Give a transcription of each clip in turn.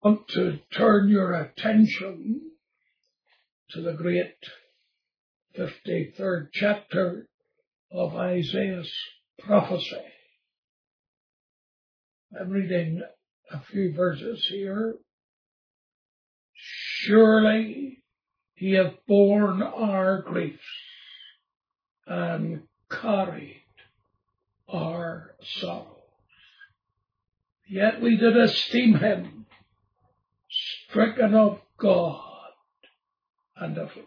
want to turn your attention to the great 53rd chapter of Isaiah's prophecy. I'm reading a few verses here. Surely he hath borne our griefs and carried our sorrows. Yet we did esteem him stricken of God and afflicted.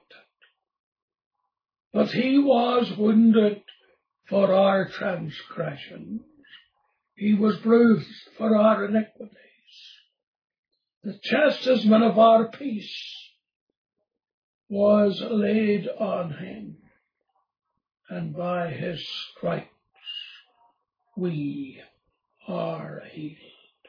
But he was wounded for our transgressions. He was bruised for our iniquities. The chastisement of our peace was laid on him, and by his stripes we are healed.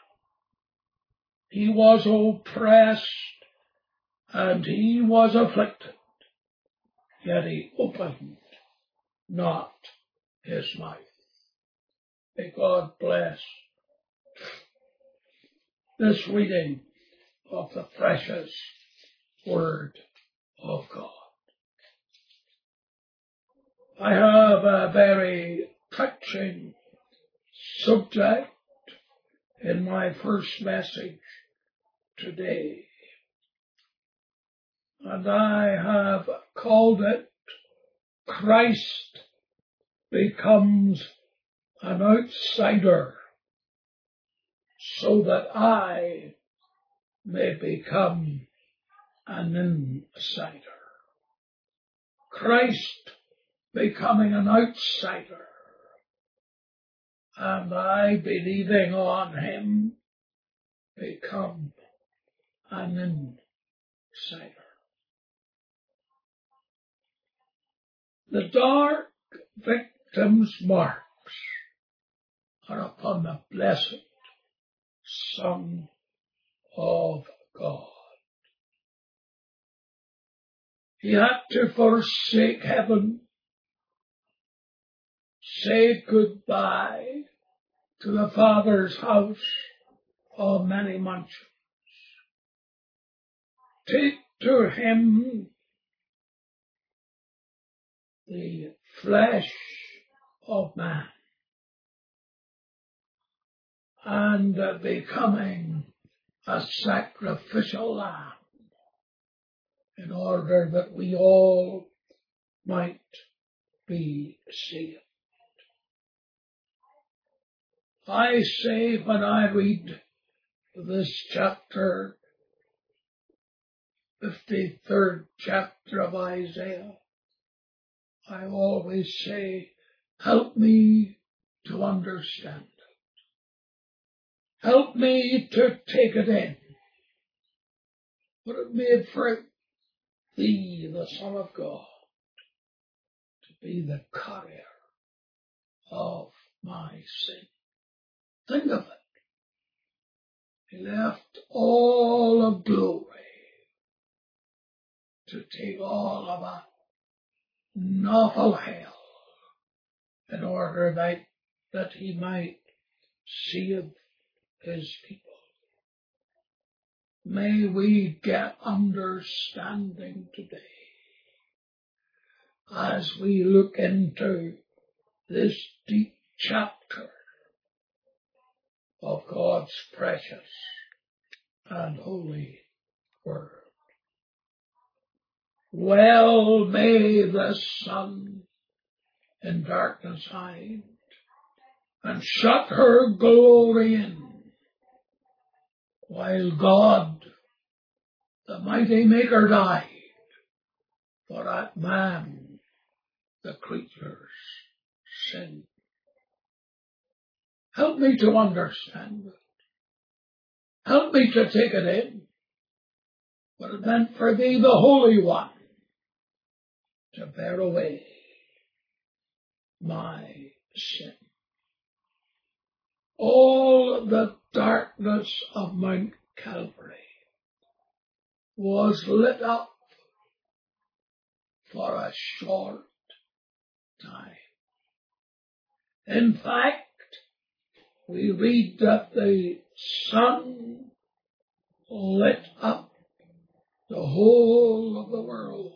He was oppressed and he was afflicted, yet he opened not his mouth. May God bless this reading of the precious Word of God. I have a very touching subject in my first message today, and I have called it Christ Becomes an Outsider so that I may become an insider. Christ becoming an outsider, and I, believing on him, become an insider. The dark victim's marks are upon the blessed Son of God. He had to forsake heaven, say goodbye to the Father's house of many mansions, take to him the flesh of man, and becoming a sacrificial lamb in order that we all might be saved. I say when I read this chapter, 53rd chapter of Isaiah, I always say, help me to understand it. Help me to take it in. What it made for thee, the Son of God, to be the carrier of my sin. Think of it. He left all of glory to take all of that awful hell in order that he might save his people. May we get understanding today as we look into this deep chapter of God's precious and holy Word. Well may the sun in darkness hide, and shut her glory in, while God, the mighty Maker, died for that man, the creature's sin. Help me to understand it. Help me to take it in. What it meant for thee, the Holy One, to bear away my sin. All the darkness of Mount Calvary was lit up for a short time. In fact, we read that the sun lit up the whole of the world.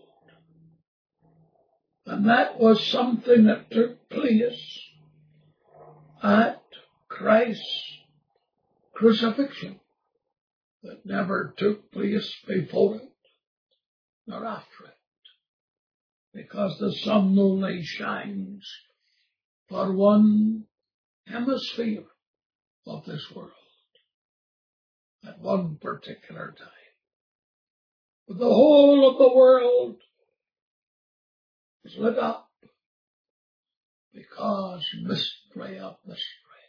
And that was something that took place at Christ's crucifixion that never took place before it nor after it, because the sun only shines for one hemisphere of this world at one particular time. But the whole of the world was lit up because mystery of mystery.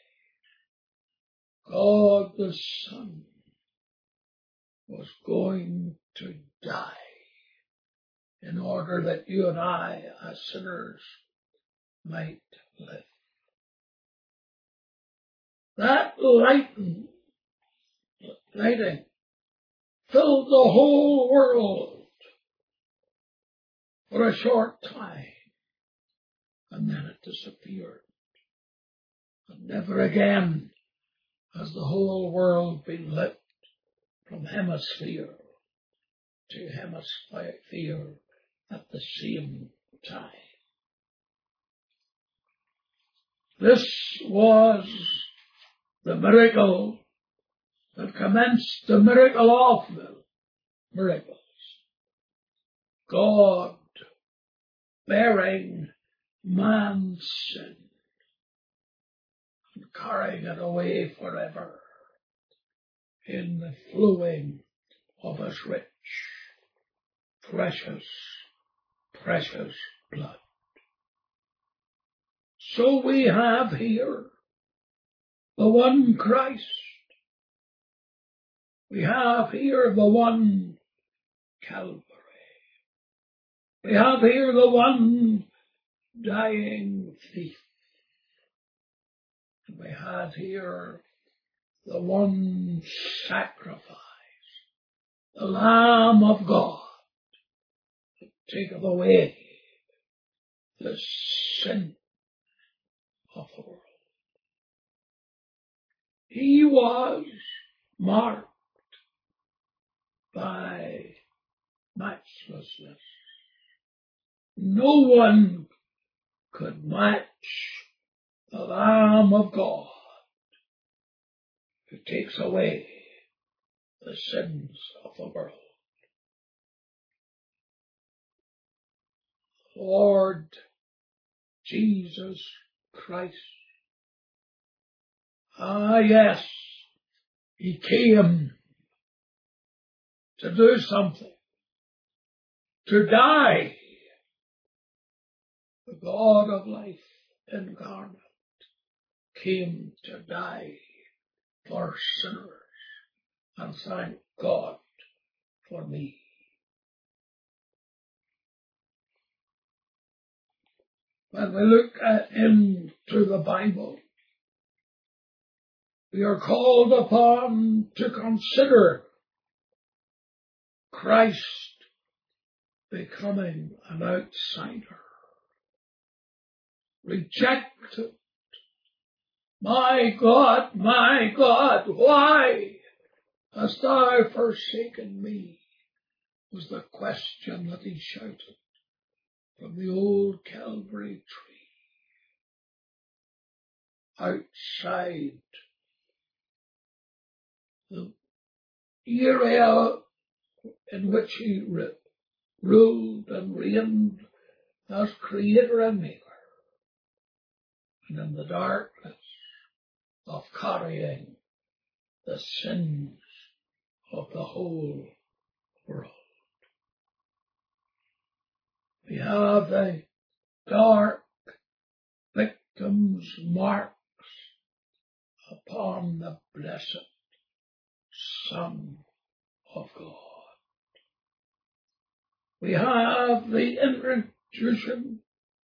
God the Son was going to die in order that you and I, as sinners, might live. That lighting filled the whole world for a short time, and then it disappeared. And never again has the whole world been lit from hemisphere to hemisphere at the same time. This was the miracle that commenced the miracle of miracles. God bearing man's sin and carrying it away forever in the flowing of his rich, precious blood. So we have here the one Christ. We have here the one Calvary. We have here the one dying thief. And we have here the one sacrifice, the Lamb of God, that taketh away the sin of the world. He was marked by matchlessness. No one could match the Lamb of God who takes away the sins of the world. Lord Jesus Christ. Ah, yes, he came to do something, to die. The God of life incarnate came to die for sinners, and thank God for me. When we look into the Bible, we are called upon to consider Christ becoming an outsider, rejected. My God, why hast thou forsaken me? Was the question that he shouted from the old Calvary tree. Outside the area in which he ruled and reigned as creator and maker, and in the darkness of carrying the sins of the whole world. We have the dark victim's marks upon the blessed Son of God. We have the introduction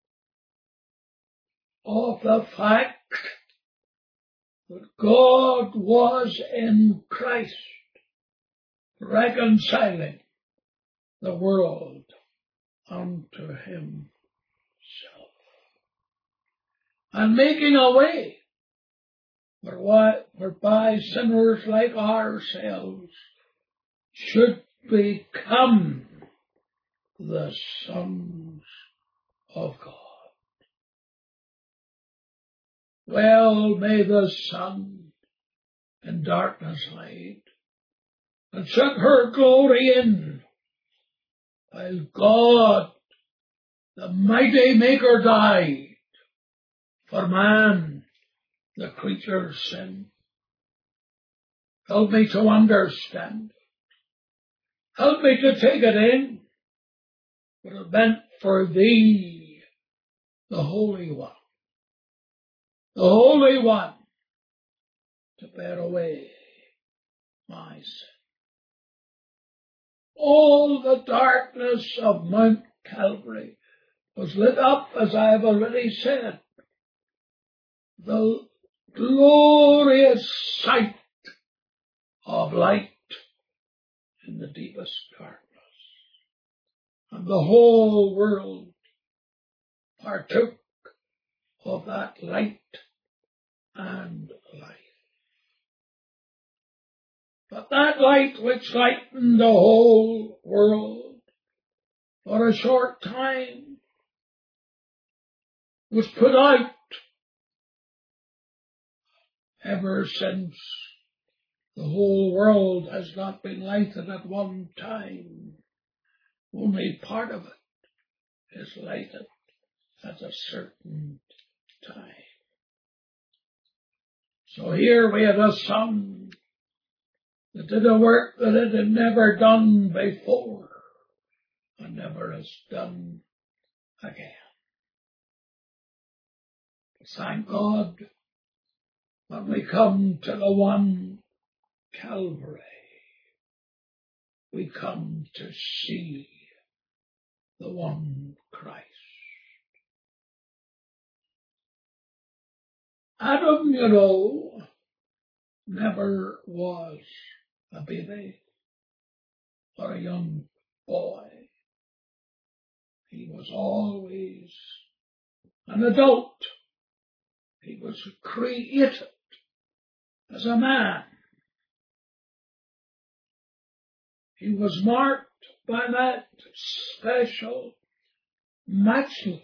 of the fact that God was in Christ reconciling the world unto himself and making a way whereby sinners like ourselves should become the sons of God. Well may the sun in darkness hide, and shut her glory in, while God, the mighty Maker, died for man, the creature's sin. Help me to understand. Help me to take it in. What it meant for thee, the Holy One. The Holy One to bear away my sin. All the darkness of Mount Calvary was lit up, as I have already said. The glorious sight of light in the deepest darkness. And the whole world partook of that light and life. But that light which lightened the whole world for a short time was put out. Ever since, the whole world has not been lighted at one time. Only part of it is lighted at a certain time. So here we have a sun that did a work that it had never done before and never has done again. Thank God, when we come to the one Calvary, we come to see the one Christ. Adam, you know, never was a baby or a young boy. He was always an adult. He was created as a man. He was marked by that special, matchless.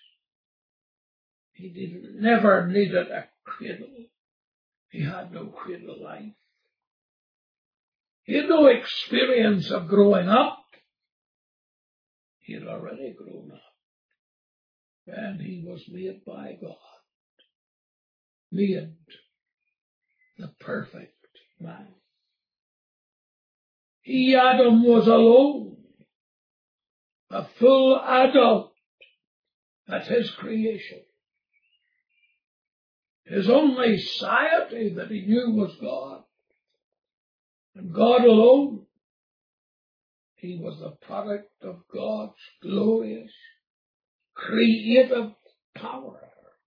He never needed a cradle. He had no cradle life. He had no experience of growing up. He had already grown up. And he was made by God. Made the perfect man. He, Adam, was alone, a full adult at his creation. His only sciety that he knew was God, and God alone. He was the product of God's glorious, creative power.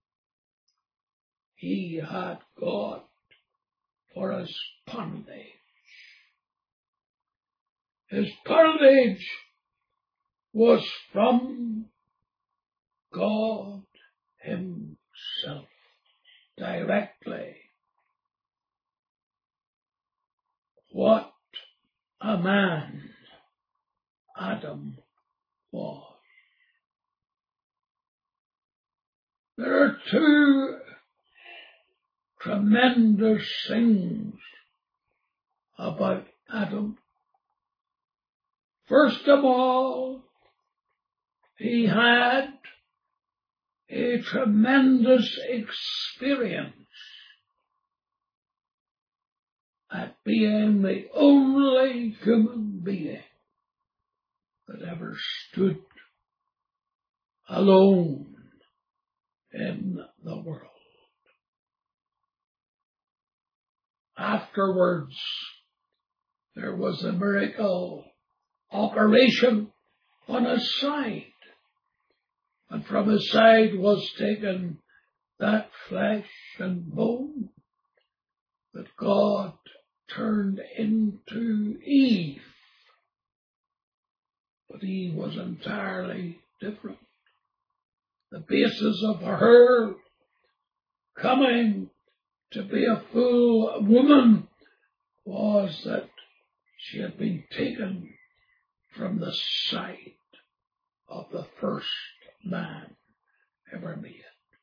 He had God for his parentage. His parentage was from God himself, directly. What a man Adam was. There are two tremendous things about Adam. First of all, he had a tremendous experience at being the only human being that ever stood alone in the world. Afterwards, there was a miracle operation on his side, and from his side was taken that flesh and bone that God turned into Eve. But Eve was entirely different. The basis of her coming to be a full woman was that She had been taken from the side of the first man ever made.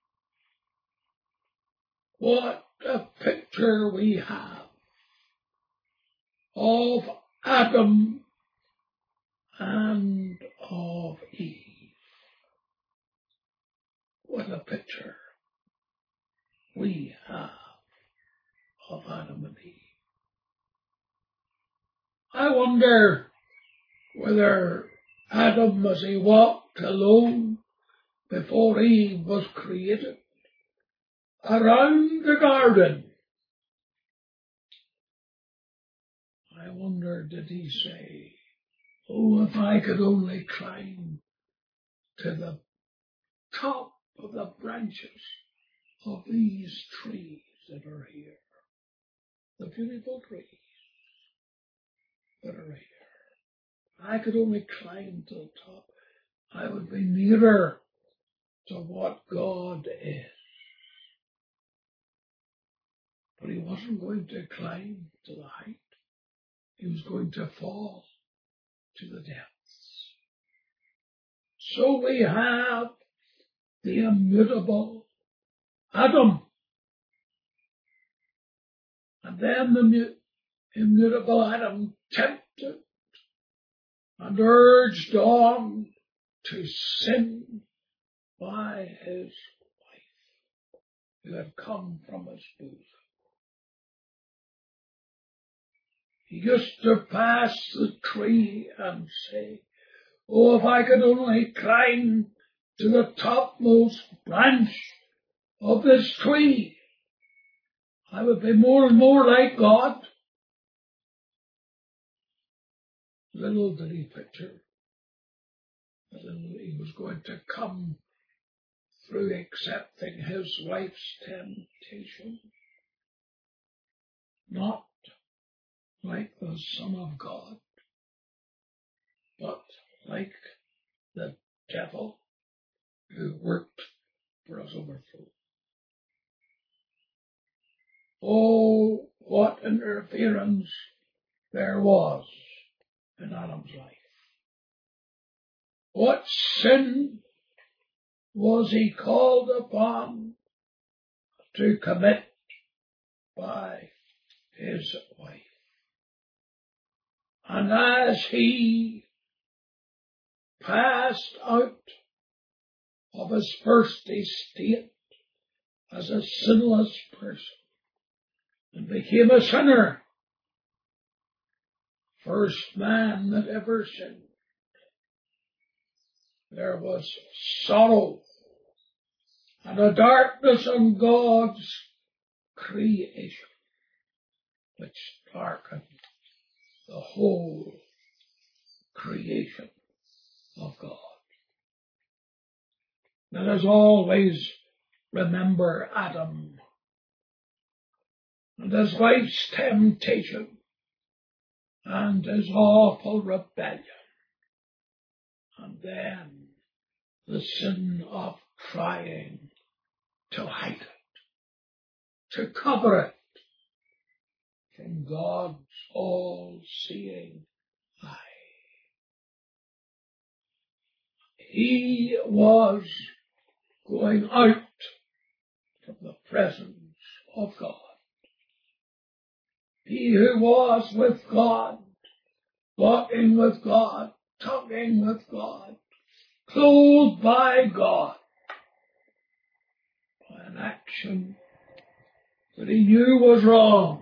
What a picture we have of Adam and of Eve. What a picture we have of Adam and Eve. I wonder whether Adam, as he walked alone before Eve was created, around the garden, I wonder, did he say, oh, if I could only climb to the top of the branches of these trees that are here, the beautiful trees that are here. If I could only climb to the top, I would be nearer to what God is. But he wasn't going to climb to the height. He was going to fall to the depths. So we have the immutable Adam. And then the immutable Adam tempted and urged on to sin by his wife, who had come from his bosom. He used to pass the tree and say, oh, if I could only climb to the topmost branch of this tree, I would be more and more like God. Little did he picture that he was going to come through accepting his wife's temptation, not like the Son of God, but like the devil who worked for his overthrow. Oh, what interference there was in Adam's life. What sin was he called upon to commit by his wife? And as he passed out of his first estate as a sinless person and became a sinner, first man that ever sinned, there was sorrow and a darkness on God's creation, which darkened the whole creation of God. Let us always remember Adam and his wife's temptation and his awful rebellion, and then the sin of trying to hide it, to cover it from God's all-seeing eye. He was going out from the presence of God. He who was with God, walking with God, talking with God, clothed by God, by an action that he knew was wrong,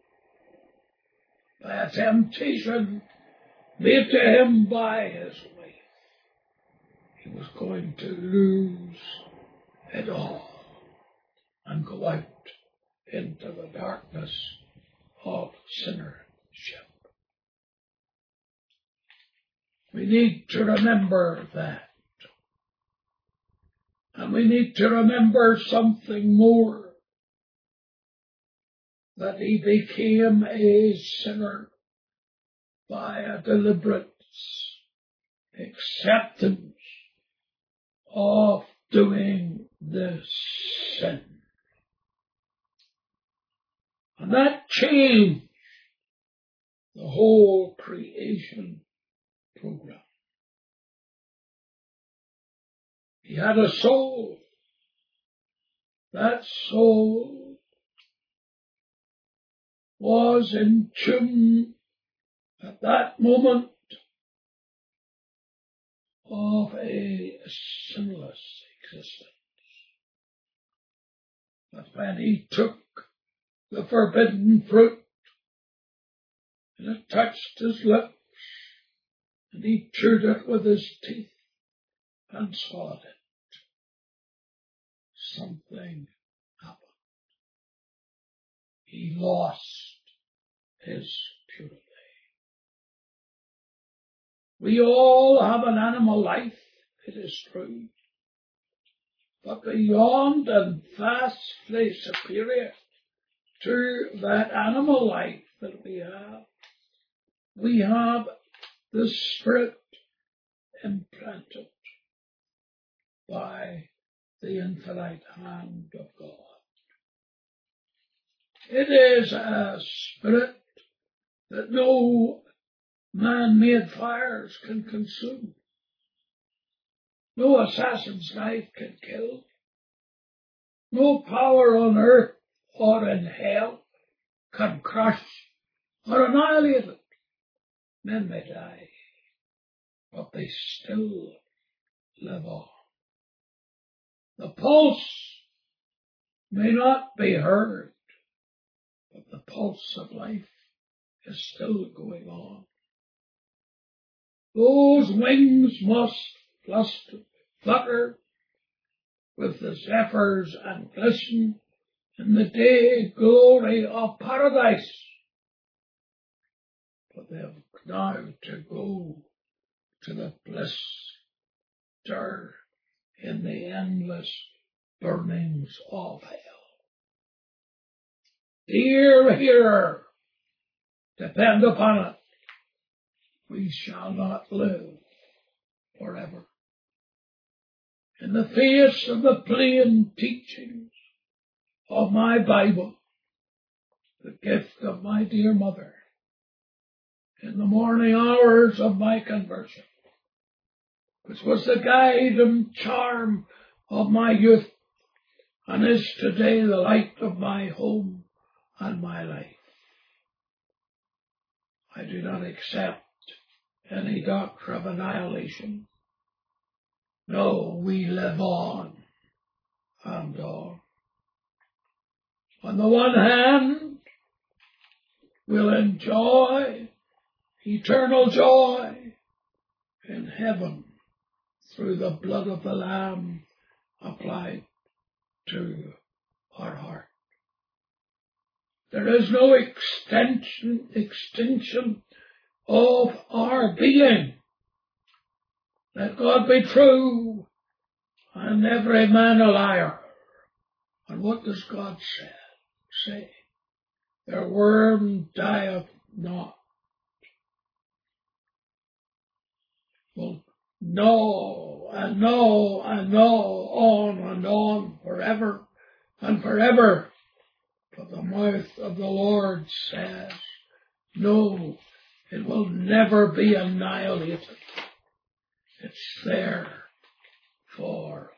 by a temptation made to him by his wife. He was going to lose it all and go out into the darkness of sinnership. We need to remember that. And we need to remember something more, that he became a sinner by a deliberate acceptance of doing this sin. And that change the whole creation program. He had a soul. That soul was in tune at that moment of a sinless existence. But when he took the forbidden fruit and it touched his lips and he chewed it with his teeth and swallowed it, something happened. He lost his purity. We all have an animal life, it is true, but beyond and vastly superior to that animal life that we have the Spirit implanted by the infinite hand of God. It is a spirit that no man-made fires can consume. No assassin's knife can kill. No power on earth or in hell can crush or annihilate it. Men may die, but they still live on. The pulse may not be heard, but the pulse of life is still going on. Those wings must flutter with the zephyrs and glisten in the day glory of paradise. But they have now to go to the bliss there in the endless burnings of hell. Dear hearer, depend upon it, we shall not live forever. In the face of the plain teachings of my Bible, the gift of my dear mother, in the morning hours of my conversion, which was the guide and charm of my youth, and is today the light of my home and my life. I do not accept any doctrine of annihilation. No, we live on and on. On the one hand, we'll enjoy eternal joy in heaven through the blood of the Lamb applied to our heart. There is no extinction of our being. Let God be true and every man a liar. And what does God say? Their worm dieth not. Well, no, and no, and no, on and on, forever and forever. But the mouth of the Lord says, no, it will never be annihilated. It's there forever.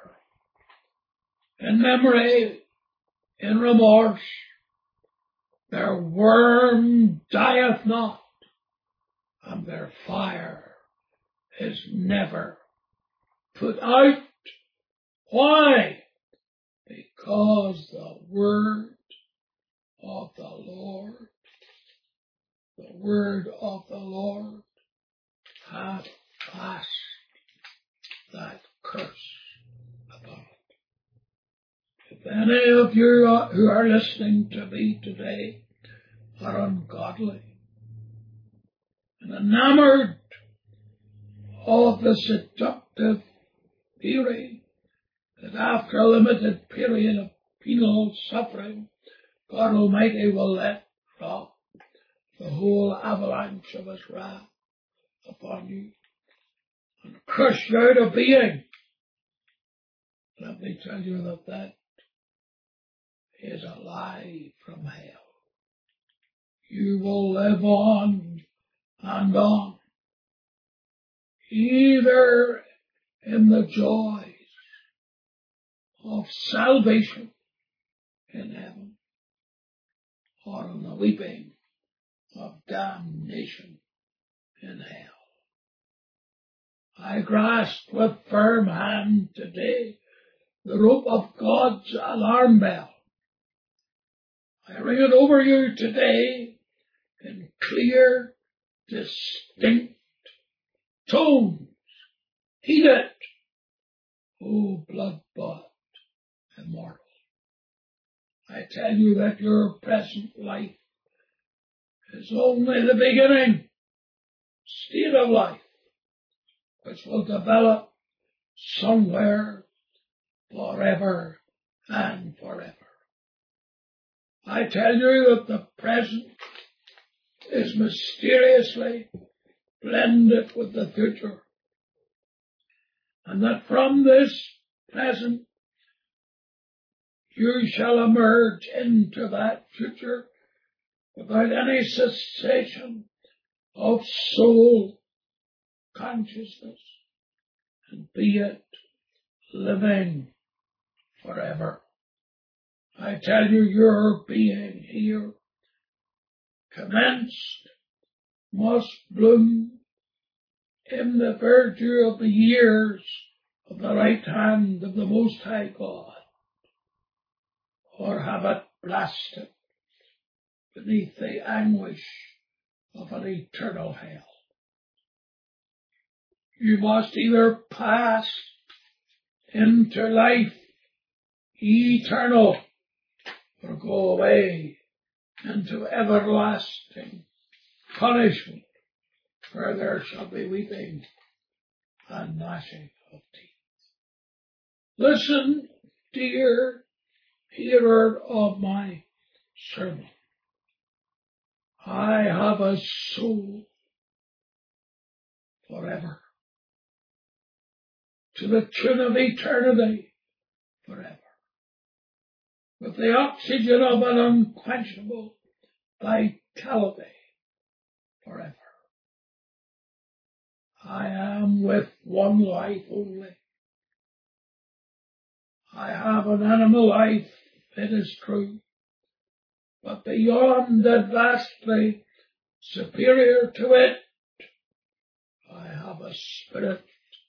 In memory, in remorse, their worm dieth not, and their fire is never put out. Why? Because the word of the Lord hath passed that curse upon it. If any of you who are listening to me today are ungodly and enamored of the seductive theory that after a limited period of penal suffering, God Almighty will let drop the whole avalanche of His wrath upon you and crush you out of being. Let me tell you that is a lie from hell. you will live on and on, either in the joys of salvation in heaven or in the weeping of damnation in hell. I grasp with firm hand today the rope of God's alarm bell. I ring it over you today in clear, distinct tones. Heed it, O blood-bought immortal. I tell you that your present life is only the beginning state of life, which will develop somewhere forever and forever. I tell you that the present is mysteriously blended with the future, and that from this present you shall emerge into that future without any cessation of soul consciousness, and be it living forever. I tell you, your being here commenced, must bloom in the virtue of the years of the right hand of the Most High God, or have it blasted beneath the anguish of an eternal hell. You must either pass into life eternal or go away into everlasting punishment, where there shall be weeping and gnashing of teeth. Listen, dear hearer of my sermon. I have a soul forever, to the tune of eternity forever, with the oxygen of an unquenchable vitality forever. I am with one life only. I have an animal life, it is true, but beyond and vastly superior to it, I have a spirit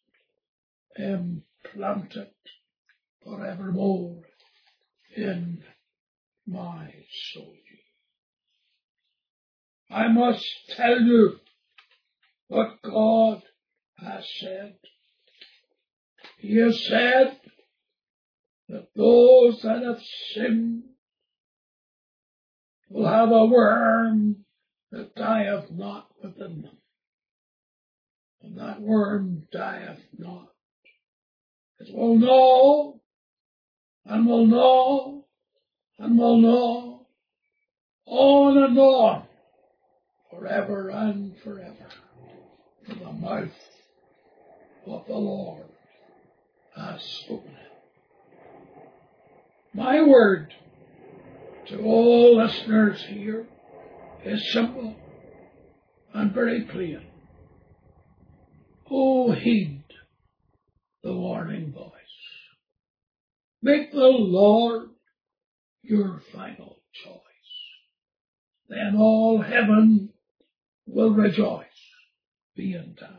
implanted forevermore in my soul. I must tell you what God has said. He has said that those that have sinned will have a worm that dieth not within them. And that worm dieth not. It will gnaw, and will gnaw, and will gnaw, on and on, forever and forever, for the mouth of the Lord has spoken it. My word to all listeners here is simple and very plain. Oh, heed the warning voice. Make the Lord your final choice. Then all heaven will rejoice, be in time.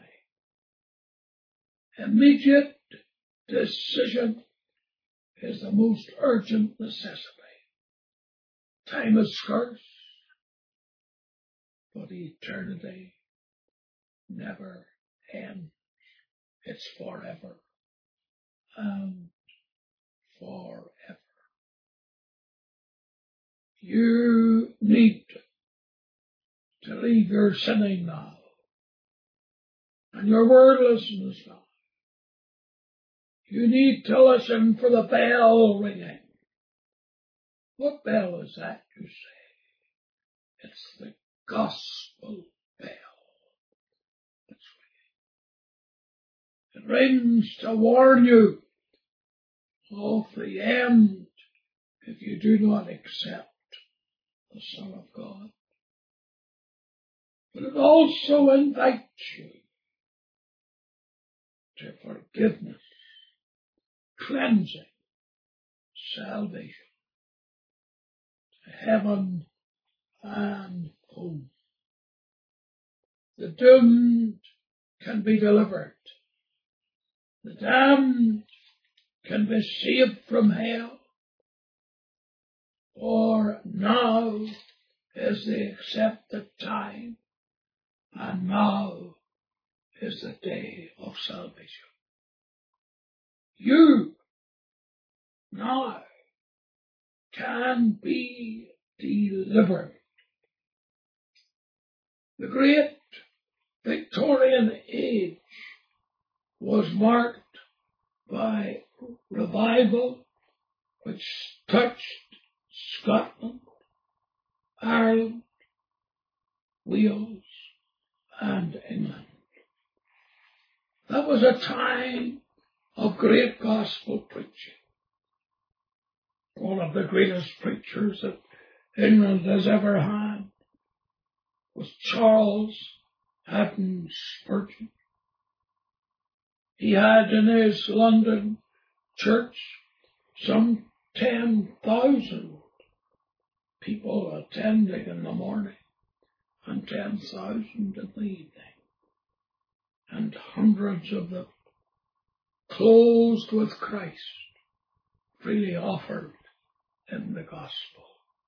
Immediate decision is the most urgent necessity. Time is scarce, but eternity never ends. It's forever and forever. You need to leave your sinning now, and your wordlessness now. You need to listen for the bell ringing. What bell is that, you say? It's the gospel bell. It's ringing. It rings to warn you of the end if you do not accept the Son of God. but it also invites you to forgiveness, cleansing, salvation, to heaven and home. The doomed can be delivered. The damned can be saved from hell. For now is the accepted time, and now is the day of salvation. You now can be delivered. The great Victorian age was marked by revival which touched Scotland, Ireland, Wales, and England. That was a time of great gospel preaching. One of the greatest preachers that England has ever had was Charles Haddon Spurgeon. He had in his London church some 10,000 people attending in the morning and 10,000 in the evening. And hundreds of them closed with Christ, freely offered in the gospel.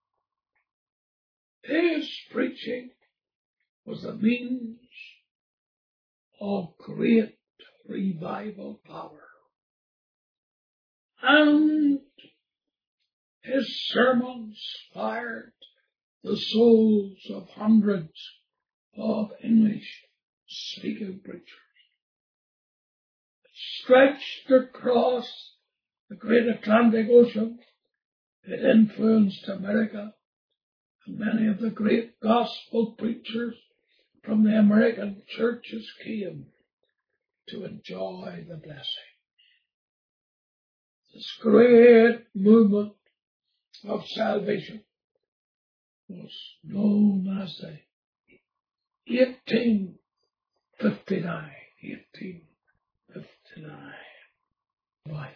His preaching was the means of great revival power. And his sermons fired the souls of hundreds of English-speaking preachers. It stretched across the great Atlantic Ocean. It influenced America, and many of the great gospel preachers from the American churches came to enjoy the blessing. This great movement of salvation was known as the 1859 revival.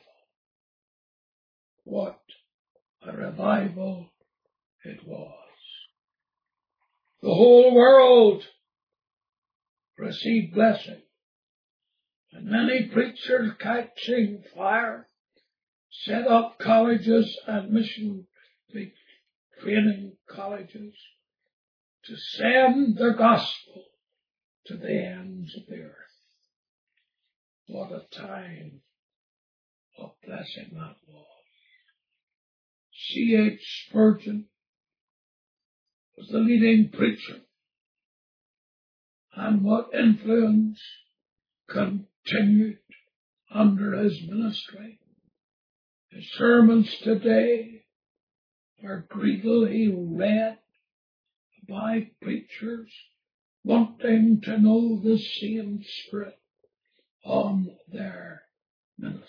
What a revival it was. The whole world received blessing, and many preachers catching fire set up colleges and mission training colleges to send the gospel to the ends of the earth. What a time of blessing that was. C.H. Spurgeon was the leading preacher, and what influence continued under his ministry. His sermons today are greedily read by preachers wanting to know the same spirit on their ministry.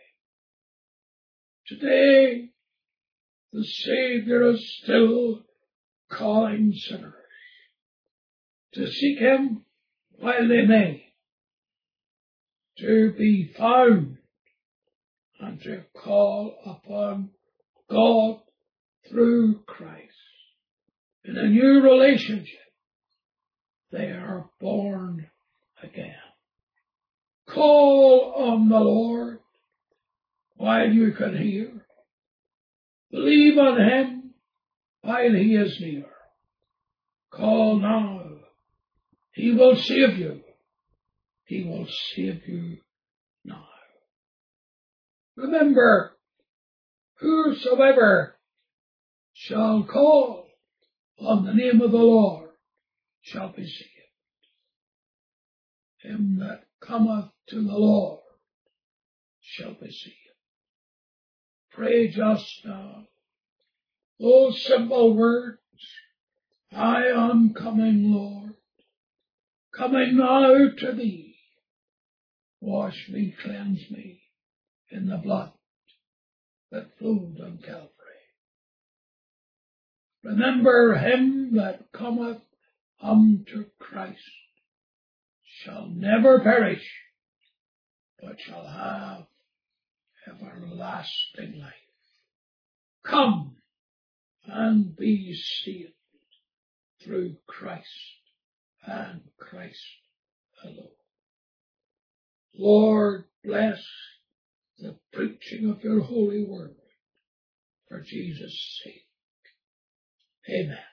Today, the Savior is still calling sinners to seek him while they may, to be found and to call upon God through Christ. In a new relationship, they are born again. Call on the Lord while you can hear. Believe on him while he is near. Call now. He will save you. He will save you now. Remember, whosoever shall call on the name of the Lord shall be saved. Him that cometh to the Lord shall be saved. Pray just now. Those simple words, I am coming, Lord, coming now to thee. Wash me, cleanse me in the blood that flowed on Calvary. Remember him that cometh come to Christ shall never perish, but shall have everlasting life. Come and be saved through Christ and Christ alone. Lord, bless the preaching of your holy word for Jesus' sake. Amen.